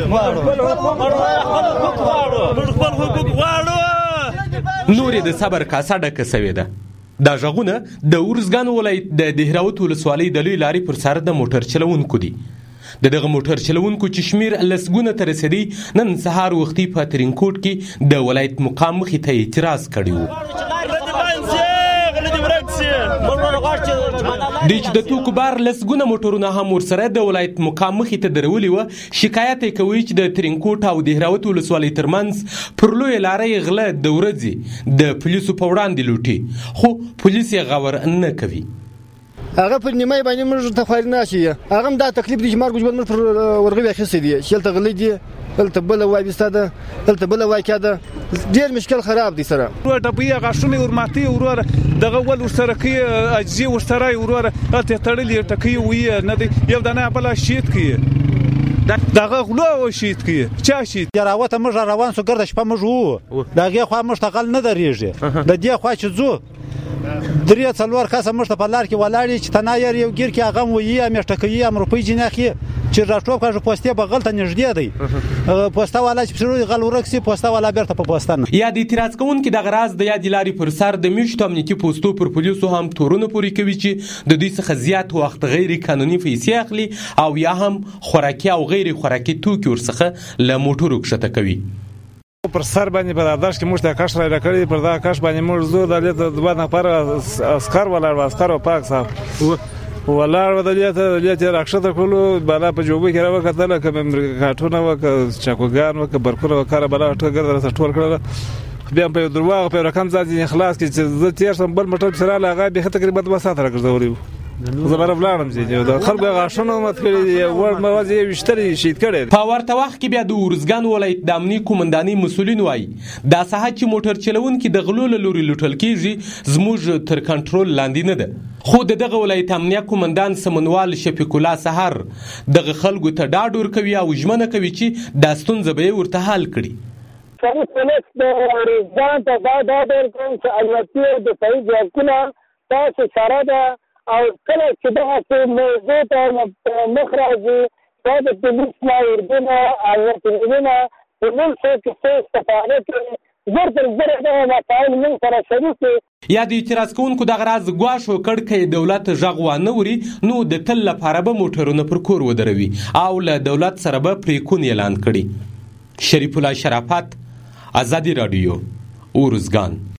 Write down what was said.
نور د صبر کاسه ډکه سوې ده. دا غږونه د ارزګان ولایت د دهراوت ولسوالۍ د لوی لارې پر سر د موټر چلونکو دي. دغه موټر چلونکو چې شمیر لسګونه ته رسېدی نن سهار وختي په ترینکوټ کې د ولایت مقام مخې ته اعتراض کړی و. دوی چې د توکو بار لسګونه موټرونه هم ورسره د ولایت مقام مخې ته درولي وه، شکایت یې کوي چې د ترینکوټ او دهراوت ولسوالۍ ترمنځ پر لویه لارۍ غله د ورځې د پولیسو په وړاندې لوټي، خو پولیس یې غور نه کوي. هغه پر نیمه باندې موږ ته خواري ناشي هغه دا تکلیف دي چې مرګ ژوند پر ورغوي اخیستي دي شلته غلي دي دلته بل وای بستاده دلته بل وای کده ډیر مشکل خراب دي سره ټپي غاښونه ورماتي وروره دغه ول ورسره کوي اجزي ورسره وروره ته تړلې ټکی وي نه دی یو دانه بل شیت کوي دغه غلو شیت کوي چا شیت راوته موږ روان سو ګرځ شپه موږ دغه خو مشتغل نه درېږي د دې خو چې زو درې څلور کسه مشته په لار کې ولاړی چې تنایر یو ګیر کې هغه وایي امشتکې ام روپی جناخي چې راټوب کاږي پوسټه بغل ته نږدې دی پوسټه والا چې پرو غل ورکسي پوسټه والا بیرته په پوسټن یا د اعتراض کوونکو د غراز د یاد لاري پر سر د میشت امنیتي پوسټو پر پولیسو هم تورونه پوری کوي چې د دوی څخه زیات وخت غیر قانوني پیسې اخلي او یا هم خوراکي او غیر خوراکي توکي ورڅخه له موټرو کښته کوي. پر سر باندې په داش کې موږ ته کاش را کړی پر دا کاش باندې موږ زو د دوه نفر اسکر ولاړ اسکر او پاک صاحب ولاړ ودلته راکښته کولو بالا په جوبه کې راوکتل کوم کاټونه وک چاکوګان وک برکوله وکړه بالا ټګر درته ټول کړل بیا په درواغ په رقم ځای اخلاص کې چې زه تیر سم بل مټر سره لاغه به تقریبا 2 ساعت راګرځوري زبر بلانم چې د خلک غاښونه مت کړی ور موازی وشتري شید کړي. په ورته وخت کې بیا د ارزګان ولایت د امنیتي قومندانۍ مسؤلین وایي دا ساحه چې موټر چلونکي د غلو له لوري لوټل کیږي زموږ تر کنټرول لاندې نه ده، خو دغه ولایت امنیتي قومندان سمنوال شفیق الله سحر دغه خلکو ته ډاډ ورکوي او ژمنه کوي چې دا ستونزه به ورته حل کړي. پولیس د ارزګان ته دا ډول کوم چې الوتي د صحیح ځواکونه تاسو سره ده او کله چې دغه موضوع ته مخ راځي دا د پولیس نه اردونه امنیتونه پولیس کې استفاده کوي زر تر زر د مسایل من سره شریک یا د اعتراض کوونکو دغه راز ګواښ وکړ که دولت غږ وانه وري نو د تل لپاره به موټرونه پر کور ودروي او له دولت سره به پریکون اعلان کړي. شریف الله شرافت، آزادي رادیو، ارزګان.